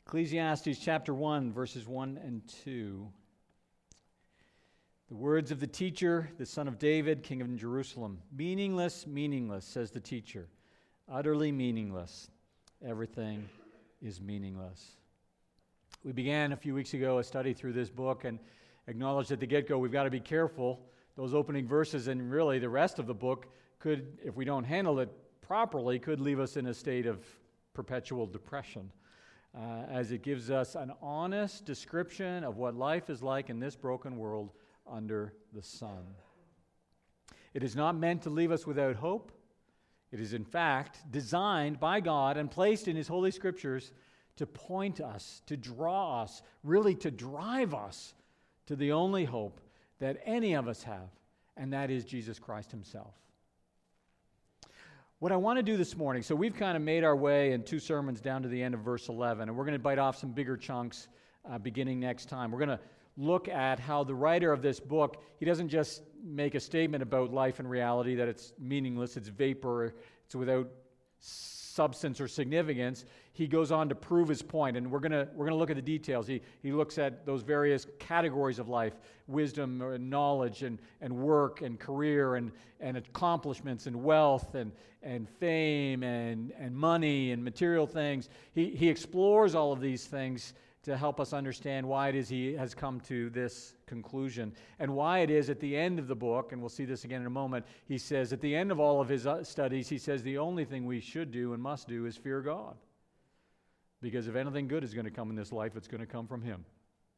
Ecclesiastes chapter 1, verses 1 and 2. The words of the teacher, the son of David, king of Jerusalem. Meaningless, meaningless, says the teacher. Utterly meaningless. Everything is meaningless. We began a few weeks ago a study through this book and acknowledged at the get-go we've got to be careful. Those opening verses and really the rest of the book could, if we don't handle it properly, could leave us in a state of perpetual depression. As it gives us an honest description of what life is like in this broken world under the sun. It is not meant to leave us without hope. It is in fact designed by God and placed in His Holy Scriptures to point us, to draw us, really to drive us to the only hope that any of us have, and that is Jesus Christ Himself. What I want to do this morning, so we've kind of made our way in two sermons down to the end of verse 11, and we're going to bite off some bigger chunks beginning next time. We're going to look at how the writer of this book, he doesn't just make a statement about life and reality, that it's meaningless, it's vapor, it's without substance or significance. He goes on to prove his point, and we're going to look at the details. He looks at those various categories of life: wisdom and knowledge and work and career and accomplishments and wealth and fame and money and material things. He explores all of these things to help us understand why it is he has come to this conclusion, and why it is at the end of the book, and we'll see this again in a moment, he says at the end of all of his studies, he says the only thing we should do and must do is fear God. Because if anything good is going to come in this life, it's going to come from Him.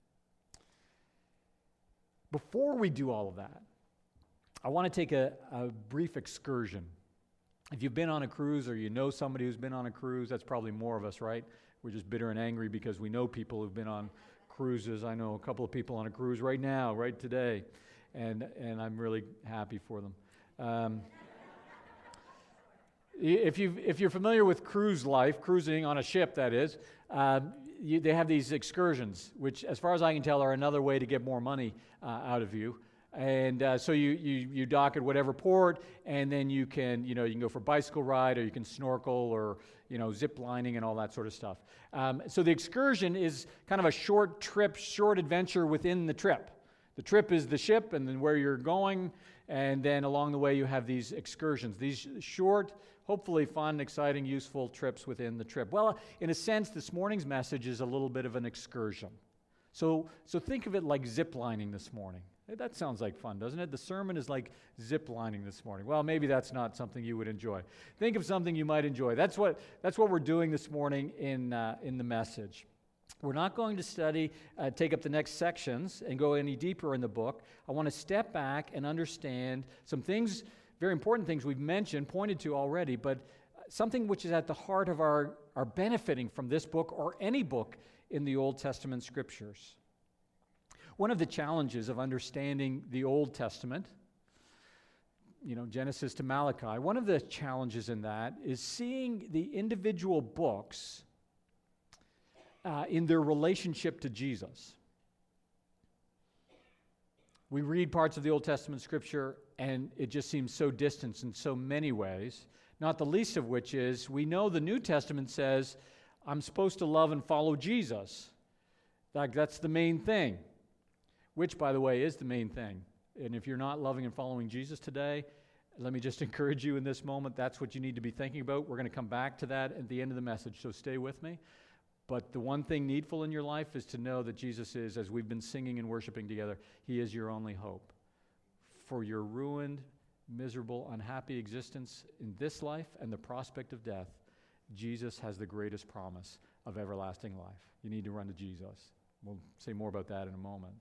Before we do all of that, I want to take a brief excursion. If you've been on a cruise or you know somebody who's been on a cruise, that's probably more of us, right? We're just bitter and angry because we know people who've been on cruises. I know a couple of people on a cruise right now, right today, and I'm really happy for them. If you're familiar with cruise life, cruising on a ship, that is, they have these excursions, which, as far as I can tell, are another way to get more money out of you. And so you dock at whatever port, and then you can go for a bicycle ride, or you can snorkel, or zip lining and all that sort of stuff. So the excursion is kind of a short trip, short adventure within the trip. The trip is the ship, and then where you're going, and then along the way you have these excursions, these short, hopefully fun, exciting, useful trips within the trip. Well, in a sense, this morning's message is a little bit of an excursion. So think of it like zip lining this morning. That sounds like fun, doesn't it? The sermon is like zip lining this morning. Well, maybe that's not something you would enjoy. Think of something you might enjoy. That's what we're doing this morning in the message. We're not going to take up the next sections and go any deeper in the book. I want to step back and understand some things, very important things we've mentioned, pointed to already, but something which is at the heart of our benefiting from this book or any book in the Old Testament Scriptures. One of the challenges of understanding the Old Testament, Genesis to Malachi, one of the challenges in that is seeing the individual books in their relationship to Jesus. We read parts of the Old Testament Scripture, and it just seems so distant in so many ways, not the least of which is we know the New Testament says, I'm supposed to love and follow Jesus. That's the main thing. Which, by the way, is the main thing. And if you're not loving and following Jesus today, let me just encourage you in this moment, that's what you need to be thinking about. We're going to come back to that at the end of the message, so stay with me. But the one thing needful in your life is to know that Jesus is, as we've been singing and worshiping together, He is your only hope. For your ruined, miserable, unhappy existence in this life and the prospect of death, Jesus has the greatest promise of everlasting life. You need to run to Jesus. We'll say more about that in a moment.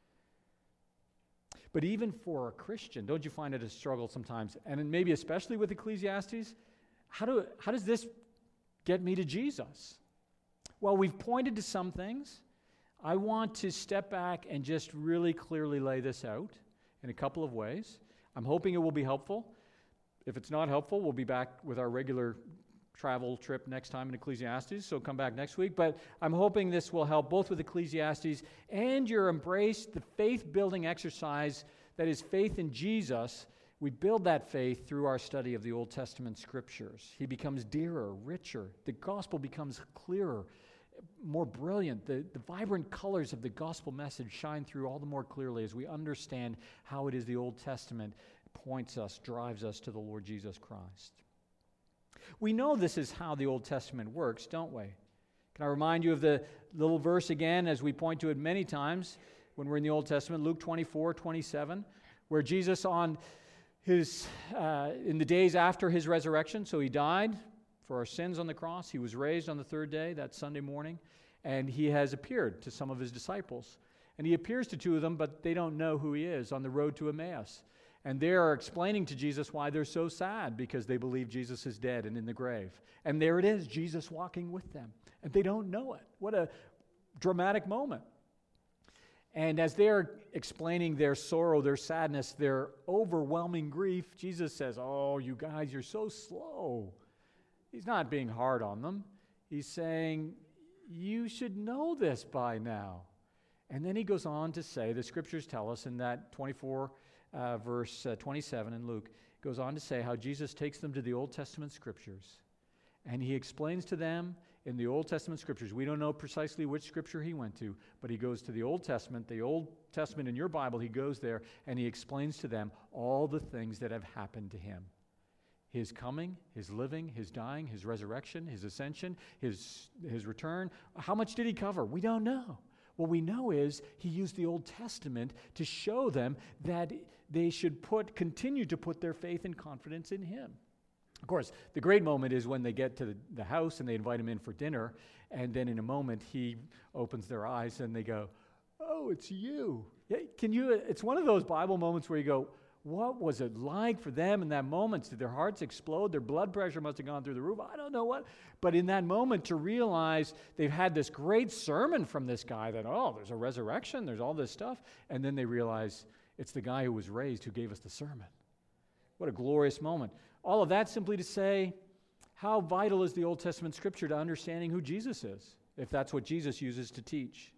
But even for a Christian, don't you find it a struggle sometimes, and maybe especially with Ecclesiastes? How does this get me to Jesus? Well, we've pointed to some things. I want to step back and just really clearly lay this out in a couple of ways. I'm hoping it will be helpful. If it's not helpful, we'll be back with our regular travel trip next time in Ecclesiastes, so come back next week. But I'm hoping this will help both with Ecclesiastes and your embrace the faith-building exercise that is faith in Jesus. We build that faith through our study of the Old Testament Scriptures. He becomes dearer, richer. The gospel becomes clearer more brilliant. The vibrant colors of the gospel message shine through all the more clearly as we understand how it is the Old Testament points us, drives us to the Lord Jesus Christ. We know this is how the Old Testament works, don't we? Can I remind you of the little verse again, as we point to it many times when we're in the Old Testament, Luke 24:27, where Jesus in the days after his resurrection, so he died for our sins on the cross, he was raised on the third day, that Sunday morning, and he has appeared to some of his disciples. And he appears to two of them, but they don't know who he is on the road to Emmaus. And they are explaining to Jesus why they're so sad, because they believe Jesus is dead and in the grave. And there it is, Jesus walking with them. And they don't know it. What a dramatic moment. And as they're explaining their sorrow, their sadness, their overwhelming grief, Jesus says, "Oh, you guys, you're so slow." He's not being hard on them. He's saying, you should know this by now. And then he goes on to say, the scriptures tell us in that 24 verse 27 in Luke, goes on to say how Jesus takes them to the Old Testament scriptures. And he explains to them in the Old Testament scriptures, we don't know precisely which scripture he went to, but he goes to the Old Testament in your Bible, he goes there and he explains to them all the things that have happened to him. His coming, his living, his dying, his resurrection, his ascension, his return. How much did he cover? We don't know. What we know is he used the Old Testament to show them that they should continue to put their faith and confidence in him. Of course, the great moment is when they get to the house and they invite him in for dinner, and then in a moment he opens their eyes and they go, "Oh, it's you." It's one of those Bible moments where you go, what was it like for them in that moment? Did their hearts explode? Their blood pressure must have gone through the roof. I don't know what. But in that moment, to realize they've had this great sermon from this guy that, there's a resurrection, there's all this stuff. And then they realize it's the guy who was raised who gave us the sermon. What a glorious moment. All of that simply to say, how vital is the Old Testament scripture to understanding who Jesus is, if that's what Jesus uses to teach.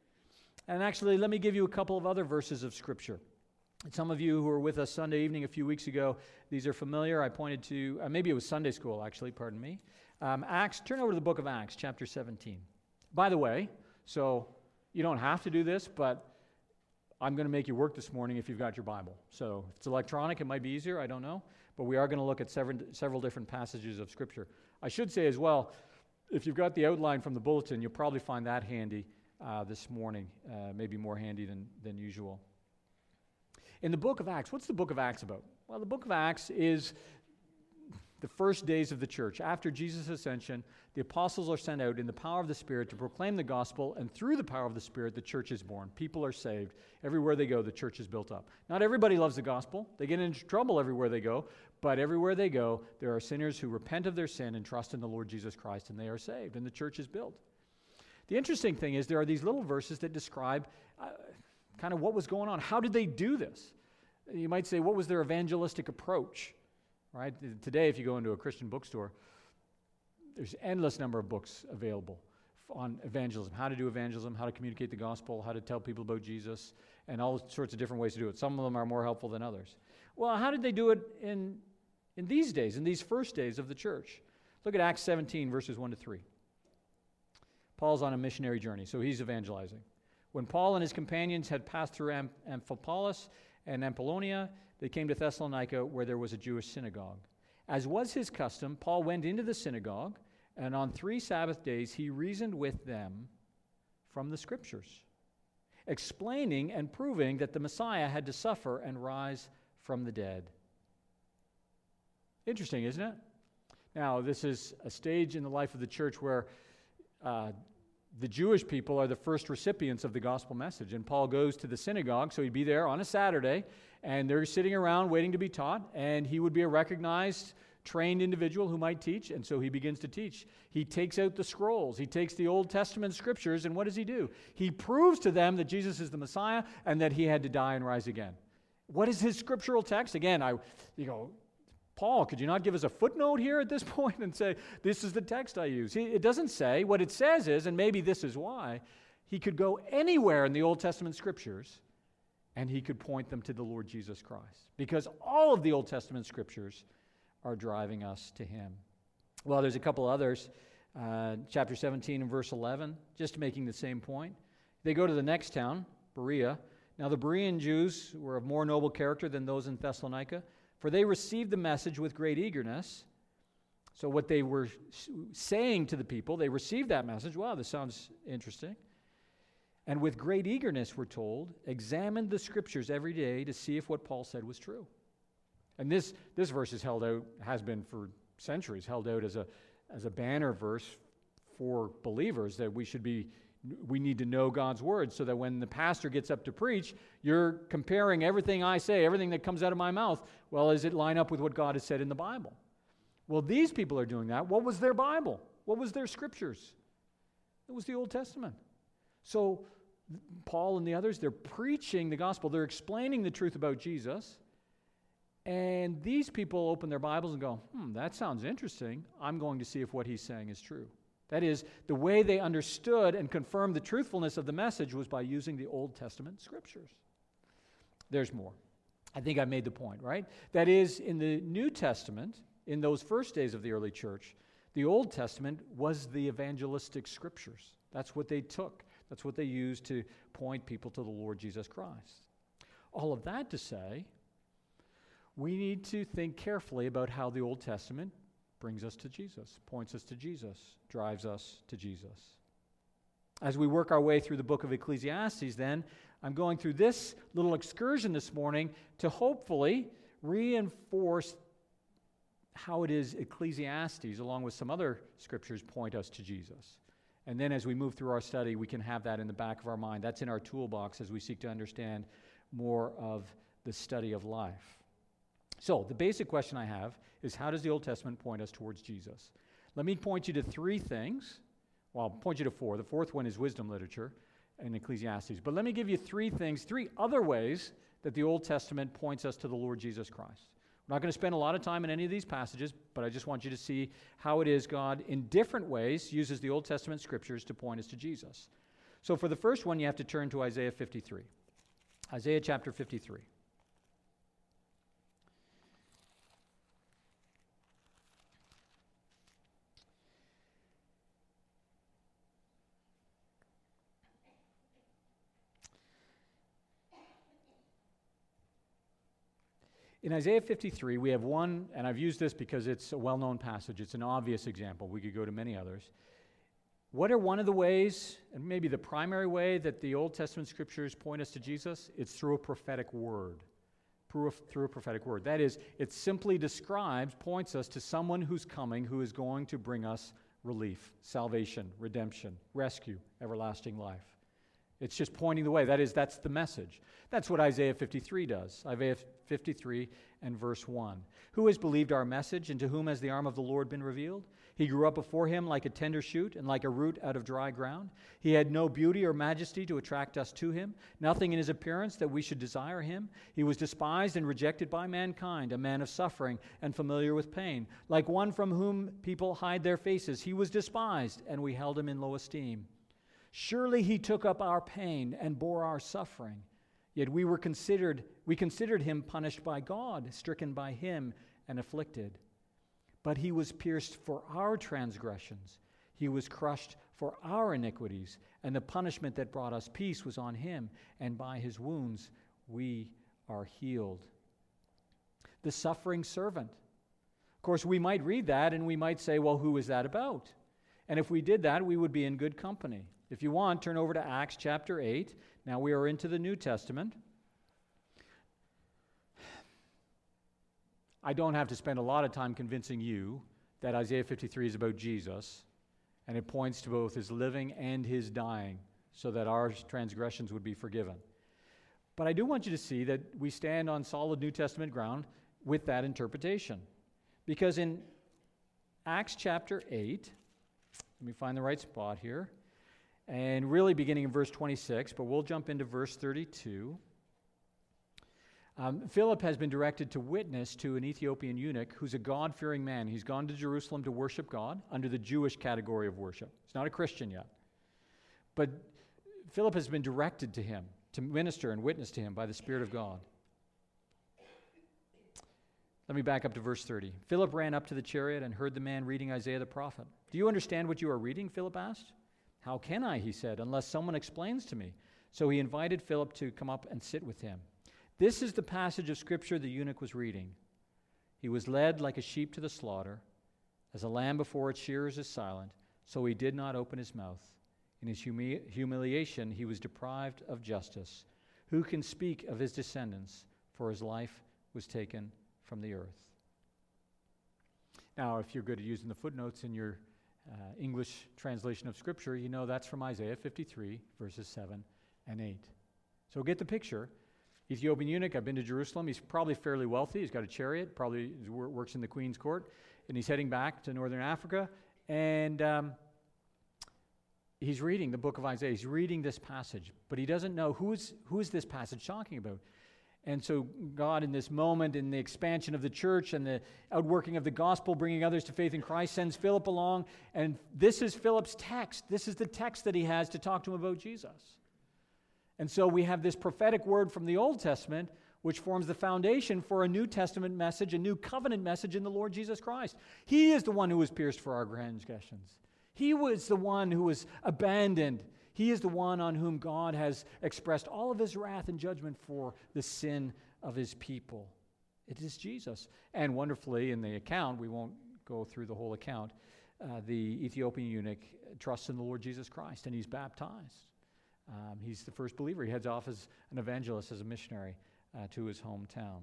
And actually, let me give you a couple of other verses of scripture. Some of you who were with us Sunday evening a few weeks ago, these are familiar. I pointed to, maybe it was Sunday school actually, pardon me. Acts, turn over to the book of Acts, chapter 17. By the way, so you don't have to do this, but I'm going to make you work this morning if you've got your Bible. So if it's electronic, it might be easier, I don't know. But we are going to look at several different passages of Scripture. I should say as well, if you've got the outline from the bulletin, you'll probably find that handy this morning, maybe more handy than usual. In the book of Acts, what's the book of Acts about? Well, the book of Acts is the first days of the church. After Jesus' ascension, the apostles are sent out in the power of the Spirit to proclaim the gospel, and through the power of the Spirit, the church is born. People are saved. Everywhere they go, the church is built up. Not everybody loves the gospel. They get into trouble everywhere they go, but everywhere they go, there are sinners who repent of their sin and trust in the Lord Jesus Christ, and they are saved, and the church is built. The interesting thing is there are these little verses that describe kind of what was going on. How did they do this? You might say, what was their evangelistic approach? Right? Today, if you go into a Christian bookstore, there's an endless number of books available on evangelism, how to do evangelism, how to communicate the gospel, how to tell people about Jesus, and all sorts of different ways to do it. Some of them are more helpful than others. Well, how did they do it in these days, in these first days of the church? Look at Acts 17, verses 1 to 3. Paul's on a missionary journey, so he's evangelizing. When Paul and his companions had passed through Amphipolis and Apollonia, they came to Thessalonica, where there was a Jewish synagogue. As was his custom, Paul went into the synagogue, and on 3 Sabbath days he reasoned with them from the Scriptures, explaining and proving that the Messiah had to suffer and rise from the dead. Interesting, isn't it? Now, this is a stage in the life of the church where the Jewish people are the first recipients of the gospel message. And Paul goes to the synagogue, so he'd be there on a Saturday, and they're sitting around waiting to be taught, and he would be a recognized, trained individual who might teach, and so he begins to teach. He takes out the scrolls. He takes the Old Testament scriptures, and what does he do? He proves to them that Jesus is the Messiah and that he had to die and rise again. What is his scriptural text? Again, Paul, could you not give us a footnote here at this point and say, this is the text I use? It doesn't say. What it says is, and maybe this is why, he could go anywhere in the Old Testament scriptures and he could point them to the Lord Jesus Christ, because all of the Old Testament scriptures are driving us to him. Well, there's a couple others. chapter 17 and verse 11, just making the same point. They go to the next town, Berea. Now the Berean Jews were of more noble character than those in Thessalonica, for they received the message with great eagerness. So what they were saying to the people, they received that message. Wow, this sounds interesting. And with great eagerness, we're told, examined the Scriptures every day to see if what Paul said was true. And this verse is held out, has been for centuries, held out as a banner verse for believers, that we need to know God's word, so that when the pastor gets up to preach, you're comparing everything I say, everything that comes out of my mouth. Well, does it line up with what God has said in the Bible? Well, these people are doing that. What was their Bible? What was their Scriptures? It was the Old Testament. So Paul and the others, they're preaching the gospel. They're explaining the truth about Jesus. And these people open their Bibles and go, that sounds interesting. I'm going to see if what he's saying is true. That is, the way they understood and confirmed the truthfulness of the message was by using the Old Testament Scriptures. There's more. I think I made the point, right? That is, in the New Testament, in those first days of the early church, the Old Testament was the evangelistic Scriptures. That's what they took. That's what they used to point people to the Lord Jesus Christ. All of that to say, we need to think carefully about how the Old Testament brings us to Jesus, points us to Jesus, drives us to Jesus. As we work our way through the book of Ecclesiastes, then, I'm going through this little excursion this morning to hopefully reinforce how it is Ecclesiastes, along with some other scriptures, point us to Jesus. And then as we move through our study, we can have that in the back of our mind. That's in our toolbox as we seek to understand more of the study of life. So, the basic question I have is, how does the Old Testament point us towards Jesus? Let me point you to three things. Well, I'll point you to four. The fourth one is wisdom literature in Ecclesiastes. But let me give you three other ways that the Old Testament points us to the Lord Jesus Christ. We're not going to spend a lot of time in any of these passages, but I just want you to see how it is God, in different ways, uses the Old Testament scriptures to point us to Jesus. So for the first one, you have to turn to Isaiah 53. Isaiah chapter 53. In Isaiah 53, we have one, and I've used this because it's a well-known passage. It's an obvious example. We could go to many others. What are one of the ways, and maybe the primary way, that the Old Testament scriptures point us to Jesus? It's through a prophetic word. Through a prophetic word. That is, it simply describes, points us to someone who's coming, who is going to bring us relief, salvation, redemption, rescue, everlasting life. It's just pointing the way. That's the message. That's what Isaiah 53 does. Isaiah 53 and verse 1. Who has believed our message, and to whom has the arm of the Lord been revealed? He grew up before him like a tender shoot and like a root out of dry ground. He had no beauty or majesty to attract us to him, nothing in his appearance that we should desire him. He was despised and rejected by mankind, a man of suffering and familiar with pain. Like one from whom people hide their faces, he was despised, and we held him in low esteem. Surely he took up our pain and bore our suffering. Yet we considered him punished by God, stricken by him and afflicted. But he was pierced for our transgressions. He was crushed for our iniquities. And the punishment that brought us peace was on him. And by his wounds we are healed. The suffering servant. Of course, we might read that and we might say, well, who is that about? And if we did that, we would be in good company. If you want, turn over to Acts chapter 8. Now we are into the New Testament. I don't have to spend a lot of time convincing you that Isaiah 53 is about Jesus, and it points to both his living and his dying so that our transgressions would be forgiven. But I do want you to see that we stand on solid New Testament ground with that interpretation. Because in Acts chapter 8, let me find the right spot here, and really beginning in verse 26, but we'll jump into verse 32. Philip has been directed to witness to an Ethiopian eunuch who's a God-fearing man. He's gone to Jerusalem to worship God under the Jewish category of worship. He's not a Christian yet. But Philip has been directed to him to minister and witness to him by the Spirit of God. Let me back up to verse 30. Philip ran up to the chariot and heard the man reading Isaiah the prophet. "Do you understand what you are reading?" Philip asked. "How can I," he said, "unless someone explains to me?" So he invited Philip to come up and sit with him. This is the passage of Scripture the eunuch was reading. "He was led like a sheep to the slaughter. As a lamb before its shearers is silent, so he did not open his mouth. In his humiliation he was deprived of justice. Who can speak of his descendants? For his life was taken from the earth." Now, if you're good at using the footnotes in your English translation of Scripture, you know that's from Isaiah 53, verses 7 and 8. So get the picture. Ethiopian eunuch, I've been to Jerusalem. He's probably fairly wealthy. He's got a chariot, probably works in the Queen's Court, and he's heading back to northern Africa, and he's reading the book of Isaiah. He's reading this passage, but he doesn't know who is this passage talking about. And so God, in this moment, in the expansion of the church and the outworking of the gospel, bringing others to faith in Christ, sends Philip along, and this is Philip's text. This is the text that he has to talk to him about Jesus. And so we have this prophetic word from the Old Testament, which forms the foundation for a New Testament message, a new covenant message in the Lord Jesus Christ. He is the one who was pierced for our transgressions. He was the one who was abandoned. He is the one on whom God has expressed all of his wrath and judgment for the sin of his people. It is Jesus. And wonderfully, in the account, we won't go through the whole account, the Ethiopian eunuch trusts in the Lord Jesus Christ, and he's baptized. He's the first believer. He heads off as an evangelist, as a missionary to his hometown.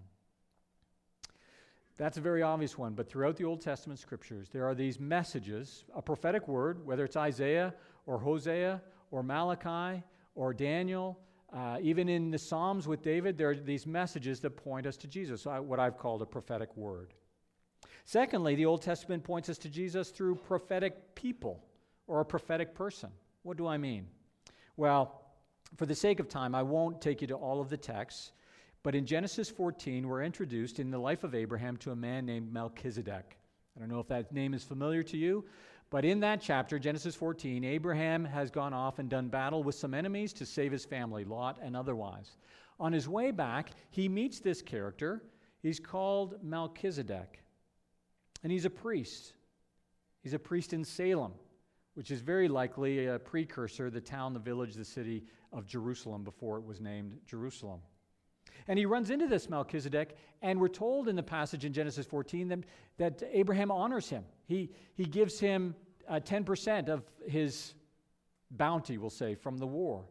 That's a very obvious one, but throughout the Old Testament Scriptures, there are these messages, a prophetic word, whether it's Isaiah or Hosea or Malachi or Daniel, even in the Psalms with David, there are these messages that point us to Jesus, what I've called a prophetic word. Secondly, the Old Testament points us to Jesus through prophetic people or a prophetic person. What do I mean? Well, for the sake of time, I won't take you to all of the texts, but in Genesis 14, we're introduced in the life of Abraham to a man named Melchizedek. I don't know if that name is familiar to you, but in that chapter, Genesis 14, Abraham has gone off and done battle with some enemies to save his family, Lot and otherwise. On his way back, he meets this character. He's called Melchizedek, and he's a priest. He's a priest in Salem, which is very likely a precursor, the town, the village, the city of Jerusalem before it was named Jerusalem. And he runs into this Melchizedek, and we're told in the passage in Genesis 14 that Abraham honors him. He gives him 10% of his bounty, we'll say, from the war.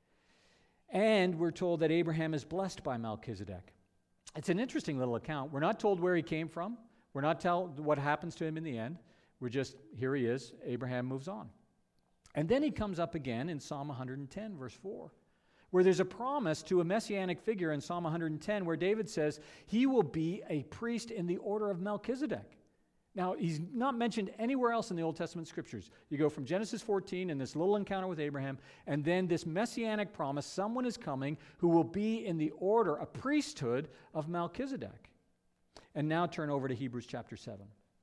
And we're told that Abraham is blessed by Melchizedek. It's an interesting little account. We're not told where he came from. We're not told what happens to him in the end. We're just, here he is. Abraham moves on. And then he comes up again in Psalm 110, verse 4. Where there's a promise to a messianic figure in Psalm 110 where David says he will be a priest in the order of Melchizedek. Now, he's not mentioned anywhere else in the Old Testament Scriptures. You go from Genesis 14 and this little encounter with Abraham, and then this messianic promise, someone is coming who will be in the order, a priesthood of Melchizedek. And now turn over to Hebrews chapter 7.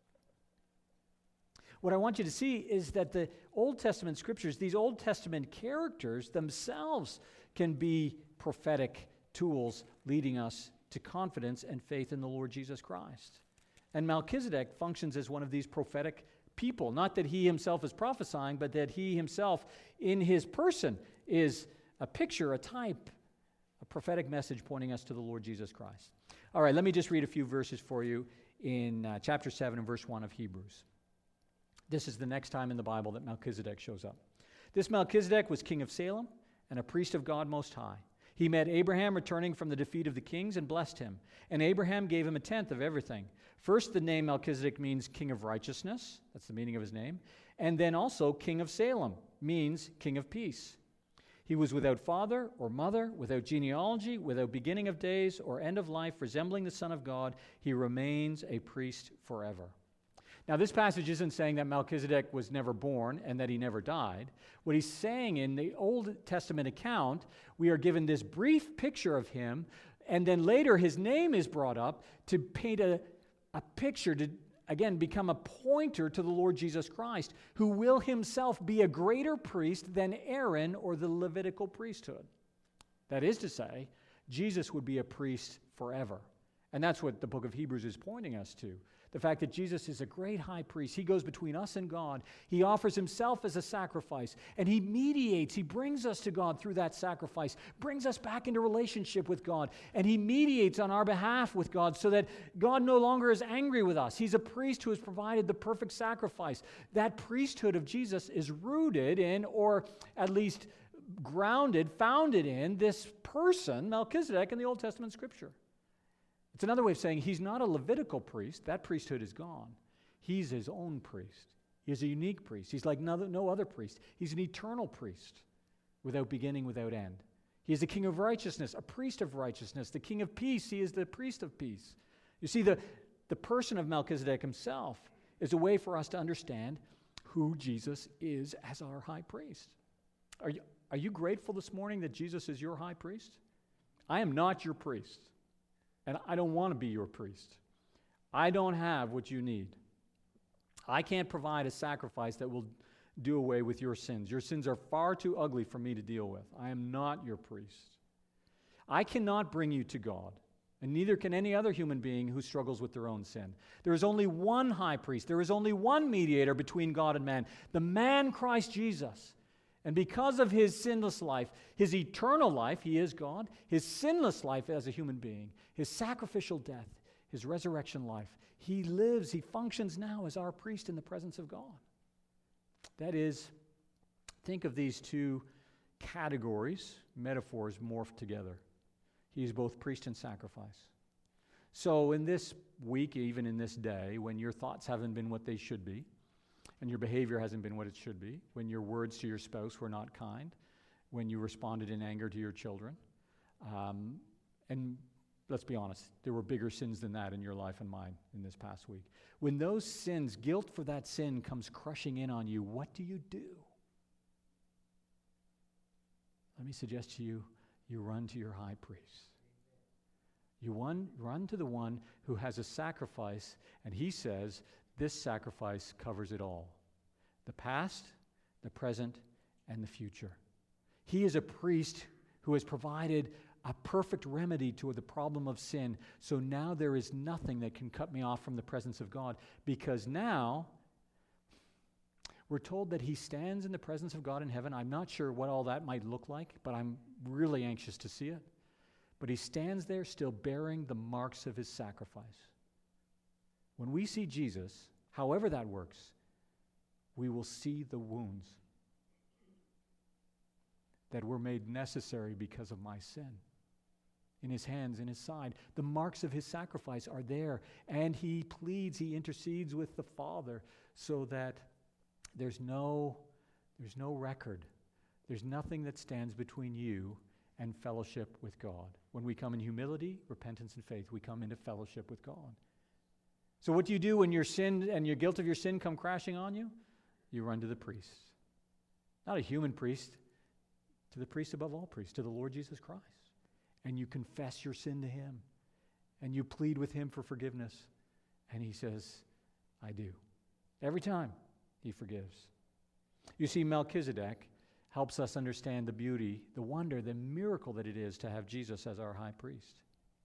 What I want you to see is that the Old Testament Scriptures, these Old Testament characters themselves can be prophetic tools leading us to confidence and faith in the Lord Jesus Christ. And Melchizedek functions as one of these prophetic people. Not that he himself is prophesying, but that he himself in his person is a picture, a type, a prophetic message pointing us to the Lord Jesus Christ. All right, let me just read a few verses for you in chapter 7 and verse 1 of Hebrews. This is the next time in the Bible that Melchizedek shows up. This Melchizedek was king of Salem and a priest of God Most High. He met Abraham returning from the defeat of the kings and blessed him. And Abraham gave him a tenth of everything. First, the name Melchizedek means king of righteousness. That's the meaning of his name. And then also king of Salem means king of peace. He was without father or mother, without genealogy, without beginning of days or end of life, resembling the Son of God. He remains a priest forever. Now, this passage isn't saying that Melchizedek was never born and that he never died. What he's saying in the Old Testament account, we are given this brief picture of him, and then later his name is brought up to paint a picture, to, again, become a pointer to the Lord Jesus Christ, who will himself be a greater priest than Aaron or the Levitical priesthood. That is to say, Jesus would be a priest forever. And that's what the book of Hebrews is pointing us to. The fact that Jesus is a great high priest. He goes between us and God. He offers himself as a sacrifice. And he mediates. He brings us to God through that sacrifice. Brings us back into relationship with God. And he mediates on our behalf with God so that God no longer is angry with us. He's a priest who has provided the perfect sacrifice. That priesthood of Jesus is rooted in, or at least grounded, founded in, this person, Melchizedek, in the Old Testament Scripture. It's another way of saying he's not a Levitical priest. That priesthood is gone. He's his own priest. He is a unique priest. He's like no other priest. He's an eternal priest without beginning, without end. He is a king of righteousness, a priest of righteousness, the king of peace. He is the priest of peace. You see, the person of Melchizedek himself is a way for us to understand who Jesus is as our high priest. Are you grateful this morning that Jesus is your high priest? I am not your priest. And I don't want to be your priest. I don't have what you need. I can't provide a sacrifice that will do away with your sins. Your sins are far too ugly for me to deal with. I am not your priest. I cannot bring you to God, and neither can any other human being who struggles with their own sin. There is only one high priest. There is only one mediator between God and man, the man Christ Jesus. And because of his sinless life, his eternal life, he is God, his sinless life as a human being, his sacrificial death, his resurrection life, he lives, he functions now as our priest in the presence of God. That is, think of these two categories, metaphors morphed together. He is both priest and sacrifice. So in this week, even in this day, when your thoughts haven't been what they should be, and your behavior hasn't been what it should be, when your words to your spouse were not kind, when you responded in anger to your children. And let's be honest, there were bigger sins than that in your life and mine in this past week. When those sins, guilt for that sin comes crushing in on you, what do? Let me suggest to you, you run to your high priest. You run to the one who has a sacrifice, and he says, this sacrifice covers it all. The past, the present, and the future. He is a priest who has provided a perfect remedy to the problem of sin. So now there is nothing that can cut me off from the presence of God, because now we're told that he stands in the presence of God in heaven. I'm not sure what all that might look like, but I'm really anxious to see it. But he stands there still bearing the marks of his sacrifice. When we see Jesus, however that works, we will see the wounds that were made necessary because of my sin. In his hands, in his side, the marks of his sacrifice are there, and he pleads, he intercedes with the Father so that there's no record. There's nothing that stands between you and fellowship with God. When we come in humility, repentance, and faith, we come into fellowship with God. So what do you do when your sin and your guilt of your sin come crashing on you? You run to the priest. Not a human priest, to the priest above all priests, to the Lord Jesus Christ. And you confess your sin to him. And you plead with him for forgiveness. And he says, I do. Every time he forgives. You see, Melchizedek helps us understand the beauty, the wonder, the miracle that it is to have Jesus as our high priest.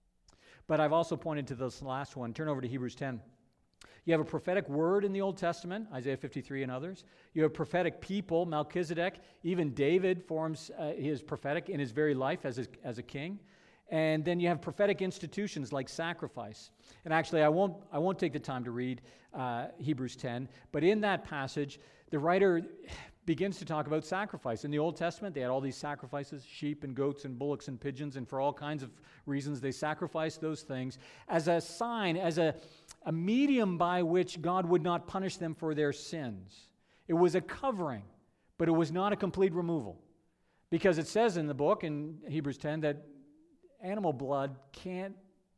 But I've also pointed to this last one. Turn over to Hebrews 10. You have a prophetic word in the Old Testament, Isaiah 53 and others. You have prophetic people, Melchizedek. Even David forms his prophetic in his very life as a king. And then you have prophetic institutions like sacrifice. And actually, I won't take the time to read Hebrews 10, but in that passage, the writer begins to talk about sacrifice. In the Old Testament, they had all these sacrifices, sheep and goats and bullocks and pigeons, and for all kinds of reasons, they sacrificed those things as a sign, as a medium by which God would not punish them for their sins. It was a covering, but it was not a complete removal. Because it says in the book, in Hebrews 10, that animal blood can't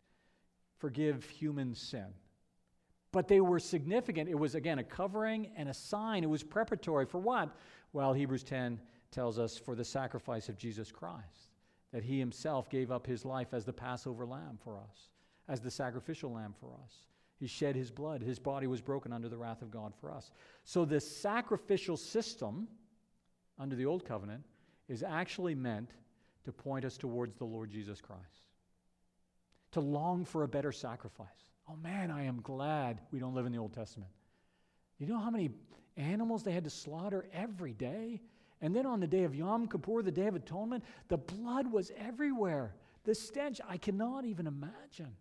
forgive human sin. But they were significant. It was, again, a covering and a sign. It was preparatory for what? Well, Hebrews 10 tells us for the sacrifice of Jesus Christ, that he himself gave up his life as the Passover lamb for us, as the sacrificial lamb for us. He shed his blood. His body was broken under the wrath of God for us. So this sacrificial system under the Old Covenant is actually meant to point us towards the Lord Jesus Christ. to long for a better sacrifice. Oh man, I am glad we don't live in the Old Testament. You know how many animals they had to slaughter every day? And then on the day of Yom Kippur, the Day of Atonement, the blood was everywhere. The stench, I cannot even imagine.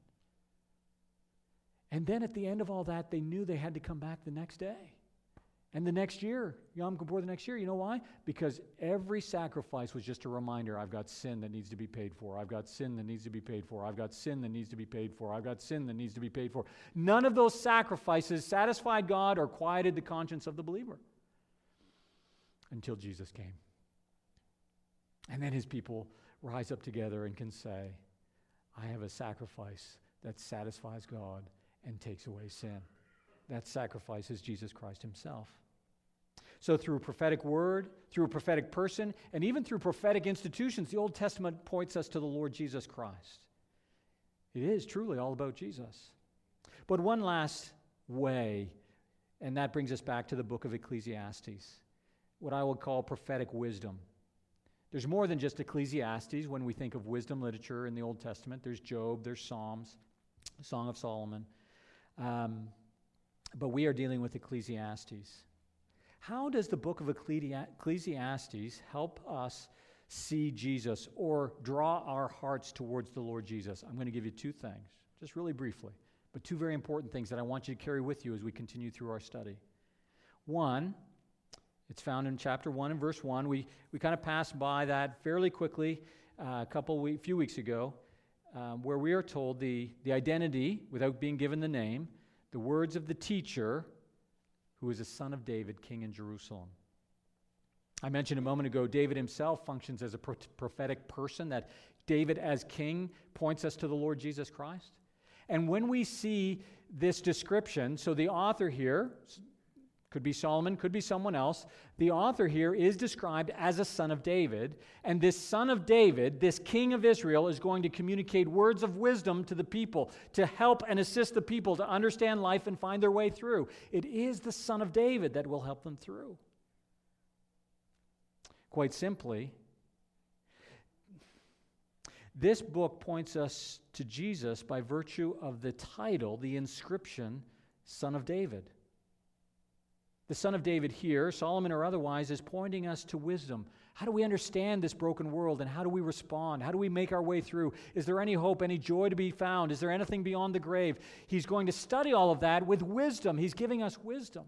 And then at the end of all that, they knew they had to come back the next day. And the next year, Yom Kippur the next year, you know why? Because every sacrifice was just a reminder, I've got sin that needs to be paid for. I've got sin that needs to be paid for. I've got sin that needs to be paid for. I've got sin that needs to be paid for. None of those sacrifices satisfied God or quieted the conscience of the believer until Jesus came. And then his people rise up together and can say, I have a sacrifice that satisfies God and takes away sin. That sacrifice is Jesus Christ himself. So through a prophetic word, through a prophetic person, and even through prophetic institutions, the Old Testament points us to the Lord Jesus Christ. It is truly all about Jesus. But one last way, and that brings us back to the book of Ecclesiastes, what I would call prophetic wisdom. There's more than just Ecclesiastes when we think of wisdom literature in the Old Testament. There's Job, there's Psalms, Song of Solomon. But we are dealing with Ecclesiastes. How does the book of Ecclesiastes help us see Jesus or draw our hearts towards the Lord Jesus? I'm going to give you two things, just really briefly, but two very important things that I want you to carry with you as we continue through our study. One, it's found in chapter 1 and verse 1. We kind of passed by that fairly quickly a few weeks ago, where we are told the identity, without being given the name, the words of the teacher, who is a son of David, king in Jerusalem. I mentioned a moment ago, David himself functions as a prophetic person, that David as king points us to the Lord Jesus Christ. And when we see this description, so the author here, could be Solomon, could be someone else, the author here is described as a son of David, and this son of David, this king of Israel, is going to communicate words of wisdom to the people, to help and assist the people to understand life and find their way through. It is the son of David that will help them through. Quite simply, this book points us to Jesus by virtue of the title, the inscription, Son of David. The Son of David here, Solomon or otherwise, is pointing us to wisdom. How do we understand this broken world, and how do we respond? How do we make our way through? Is there any hope, any joy to be found? Is there anything beyond the grave? He's going to study all of that with wisdom. He's giving us wisdom.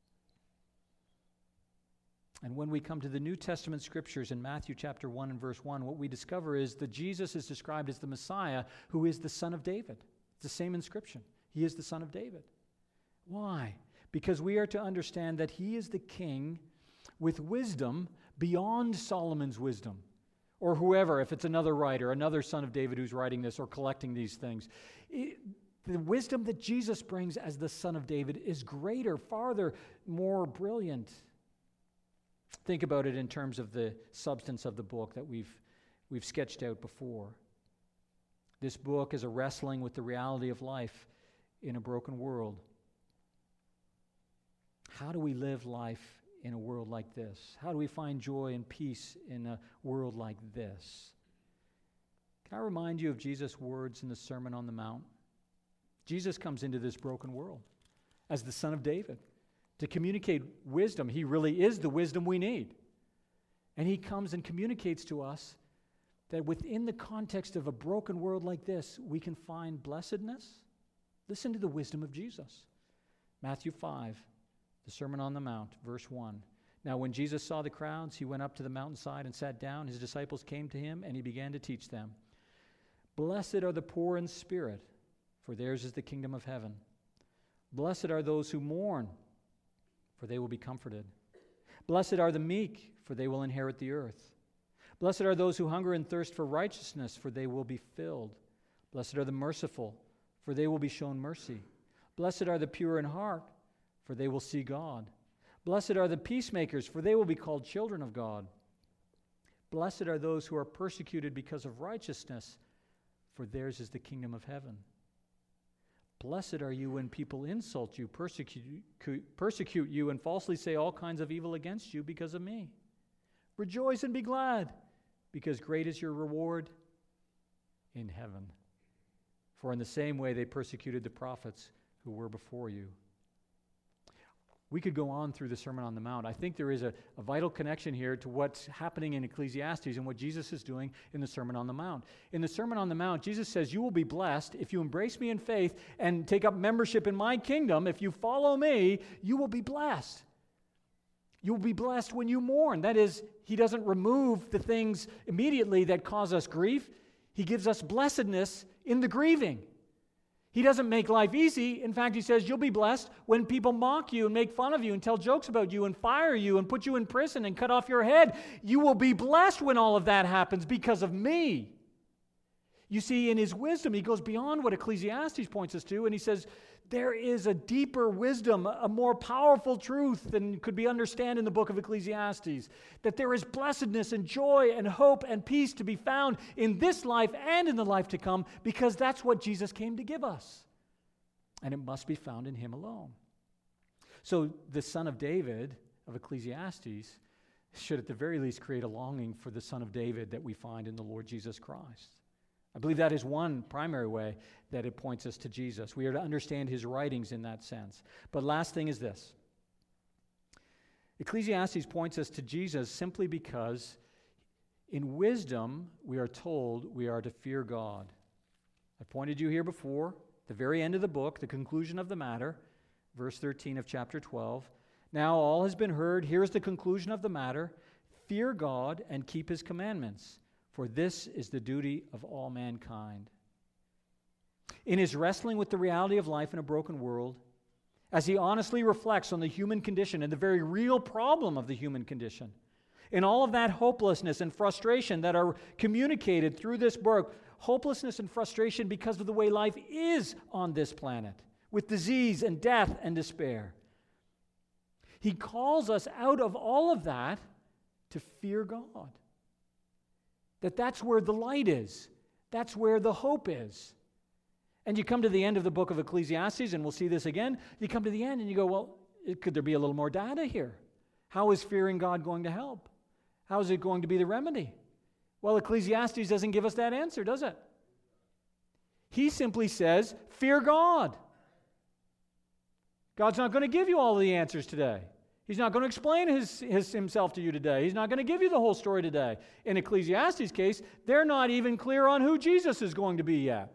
And when we come to the New Testament scriptures in Matthew chapter 1 and verse 1, what we discover is that Jesus is described as the Messiah, who is the Son of David. It's the same inscription. He is the Son of David. Why? Because we are to understand that he is the king with wisdom beyond Solomon's wisdom, or whoever, if it's another writer, another son of David who's writing this or collecting these things. The wisdom that Jesus brings as the Son of David is greater, farther, more brilliant. Think about it in terms of the substance of the book that we've sketched out before. This book is a wrestling with the reality of life in a broken world. How do we live life in a world like this? How do we find joy and peace in a world like this? Can I remind you of Jesus' words in the Sermon on the Mount? Jesus comes into this broken world as the Son of David to communicate wisdom. He really is the wisdom we need. And he comes and communicates to us that within the context of a broken world like this, we can find blessedness. Listen to the wisdom of Jesus. Matthew 5. The Sermon on the Mount, verse 1. Now when Jesus saw the crowds, he went up to the mountainside and sat down. His disciples came to him, and he began to teach them. Blessed are the poor in spirit, for theirs is the kingdom of heaven. Blessed are those who mourn, for they will be comforted. Blessed are the meek, for they will inherit the earth. Blessed are those who hunger and thirst for righteousness, for they will be filled. Blessed are the merciful, for they will be shown mercy. Blessed are the pure in heart, for they will see God. Blessed are the peacemakers, for they will be called children of God. Blessed are those who are persecuted because of righteousness, for theirs is the kingdom of heaven. Blessed are you when people insult you, persecute you, and falsely say all kinds of evil against you because of me. Rejoice and be glad, because great is your reward in heaven. for in the same way they persecuted the prophets who were before you. We could go on through the Sermon on the Mount. I think there is a vital connection here to what's happening in Ecclesiastes and what Jesus is doing in the Sermon on the Mount. In the Sermon on the Mount, Jesus says, you will be blessed if you embrace me in faith and take up membership in my kingdom. If you follow me, you will be blessed. You will be blessed when you mourn. That is, he doesn't remove the things immediately that cause us grief. He gives us blessedness in the grieving. He doesn't make life easy. In fact, he says, you'll be blessed when people mock you and make fun of you and tell jokes about you and fire you and put you in prison and cut off your head. You will be blessed when all of that happens because of me. You see, in his wisdom, he goes beyond what Ecclesiastes points us to, and he says, there is a deeper wisdom, a more powerful truth than could be understood in the book of Ecclesiastes, that there is blessedness and joy and hope and peace to be found in this life and in the life to come, because that's what Jesus came to give us. And it must be found in him alone. So the Son of David of Ecclesiastes should at the very least create a longing for the Son of David that we find in the Lord Jesus Christ. I believe that is one primary way that it points us to Jesus. We are to understand his writings in that sense. But last thing is this. Ecclesiastes points us to Jesus simply because in wisdom we are told we are to fear God. I pointed you here before, the very end of the book, the conclusion of the matter, verse 13 of chapter 12. Now all has been heard. Here's the conclusion of the matter. Fear God and keep his commandments, for this is the duty of all mankind. In his wrestling with the reality of life in a broken world, as he honestly reflects on the human condition and the very real problem of the human condition, in all of that hopelessness and frustration that are communicated through this book, hopelessness and frustration because of the way life is on this planet, with disease and death and despair, he calls us out of all of that to fear God. That's where the light is. That's where the hope is. And you come to the end of the book of Ecclesiastes, and we'll see this again. You come to the end and you go, well, could there be a little more data here? How is fearing God going to help? How is it going to be the remedy? Well, Ecclesiastes doesn't give us that answer, does it? He simply says, fear God. God's not going to give you all the answers today. He's not going to explain himself to you today. He's not going to give you the whole story today. In Ecclesiastes' case, they're not even clear on who Jesus is going to be yet.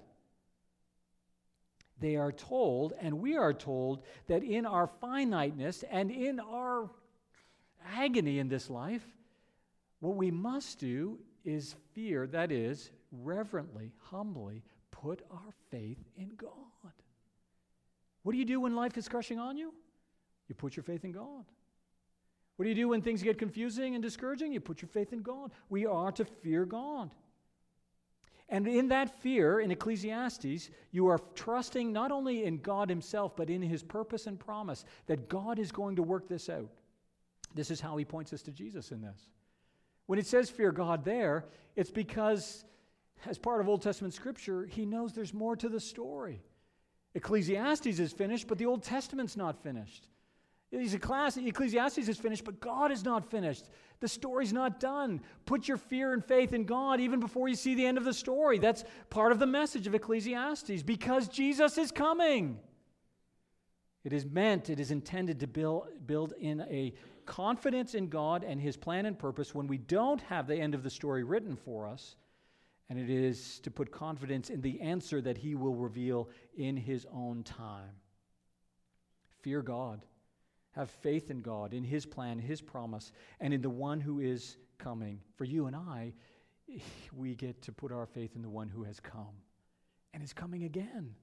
They are told, and we are told, that in our finiteness and in our agony in this life, what we must do is fear, that is, reverently, humbly, put our faith in God. What do you do when life is crushing on you? You put your faith in God. What do you do when things get confusing and discouraging? You put your faith in God. We are to fear God. And in that fear, in Ecclesiastes, you are trusting not only in God himself, but in his purpose and promise that God is going to work this out. This is how he points us to Jesus in this. When it says fear God there, it's because, as part of Old Testament Scripture, he knows there's more to the story. Ecclesiastes is finished, but the Old Testament's not finished. Ecclesiastes is finished, but God is not finished. The story's not done. Put your fear and faith in God even before you see the end of the story. That's part of the message of Ecclesiastes, because Jesus is coming. It is intended to build in a confidence in God and his plan and purpose when we don't have the end of the story written for us, and it is to put confidence in the answer that he will reveal in his own time. Fear God. Have faith in God, in his plan, his promise, and in the one who is coming. For you and I, we get to put our faith in the one who has come and is coming again.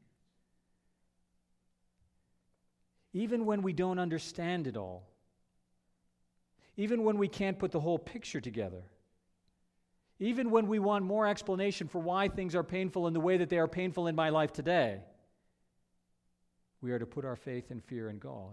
Even when we don't understand it all, even when we can't put the whole picture together, even when we want more explanation for why things are painful in the way that they are painful in my life today, we are to put our faith and fear in God,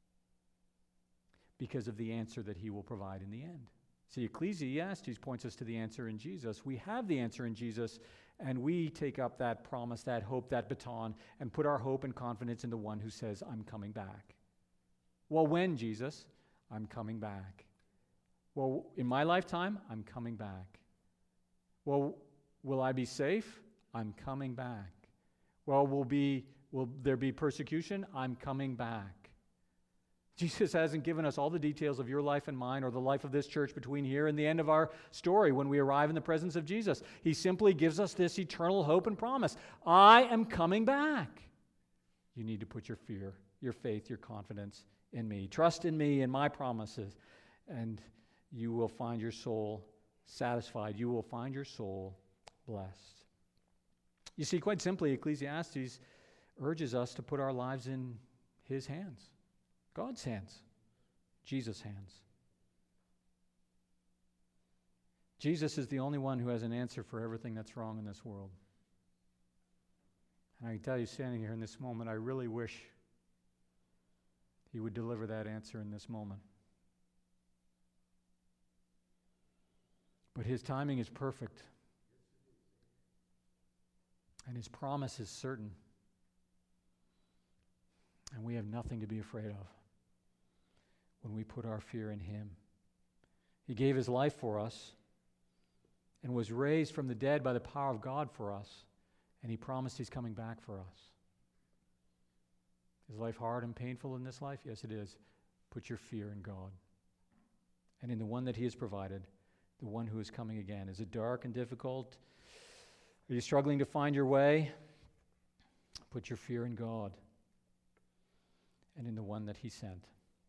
because of the answer that he will provide in the end. See, Ecclesiastes points us to the answer in Jesus. We have the answer in Jesus, and we take up that promise, that hope, that baton, and put our hope and confidence in the one who says, I'm coming back. Well, when, Jesus? I'm coming back. Well, in my lifetime, I'm coming back. Well, will I be safe? I'm coming back. Well, will there be persecution? I'm coming back. Jesus hasn't given us all the details of your life and mine or the life of this church between here and the end of our story when we arrive in the presence of Jesus. He simply gives us this eternal hope and promise. I am coming back. You need to put your fear, your faith, your confidence in me. Trust in me and my promises, and you will find your soul satisfied. You will find your soul blessed. You see, quite simply, Ecclesiastes urges us to put our lives in his hands, God's hands, Jesus' hands. Jesus is the only one who has an answer for everything that's wrong in this world. And I can tell you, standing here in this moment, I really wish he would deliver that answer in this moment. But his timing is perfect. And his promise is certain. And we have nothing to be afraid of when we put our fear in him. He gave his life for us and was raised from the dead by the power of God for us. And he promised he's coming back for us. Is life hard and painful in this life? Yes, it is. Put your fear in God and in the one that he has provided, the one who is coming again. Is it dark and difficult? Are you struggling to find your way? Put your fear in God and in the one that he sent.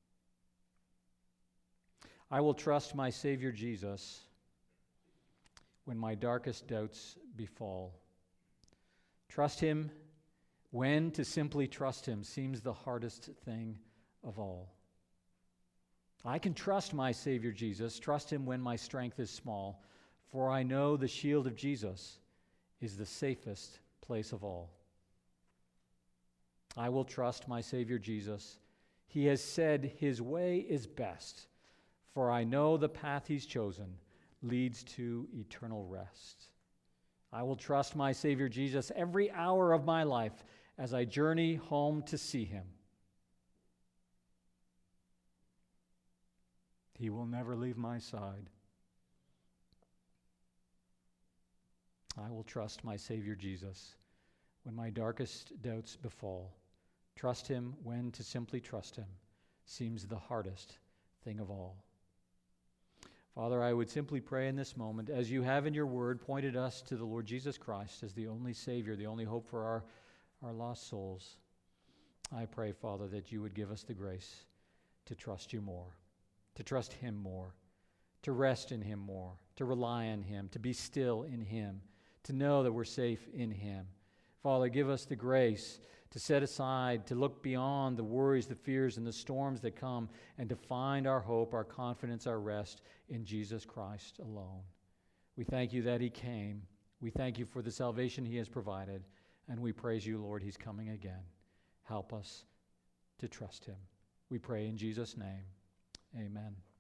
I will trust my Savior Jesus when my darkest doubts befall. Trust him when to simply trust him seems the hardest thing of all. I can trust my Savior Jesus, trust him when my strength is small, for I know the shield of Jesus is the safest place of all. I will trust my Savior Jesus. He has said his way is best, for I know the path he's chosen leads to eternal rest. I will trust my Savior Jesus every hour of my life as I journey home to see him. He will never leave my side. I will trust my Savior Jesus when my darkest doubts befall. Trust him when to simply trust him seems the hardest thing of all. Father, I would simply pray in this moment, as you have in your word pointed us to the Lord Jesus Christ as the only Savior, the only hope for our lost souls. I pray, Father, that you would give us the grace to trust you more, to trust him more, to rest in him more, to rely on him, to be still in him, to know that we're safe in him. Father, give us the grace to set aside, to look beyond the worries, the fears, and the storms that come, and to find our hope, our confidence, our rest in Jesus Christ alone. We thank you that he came. We thank you for the salvation he has provided, and we praise you, Lord, he's coming again. Help us to trust him. We pray in Jesus' name. Amen.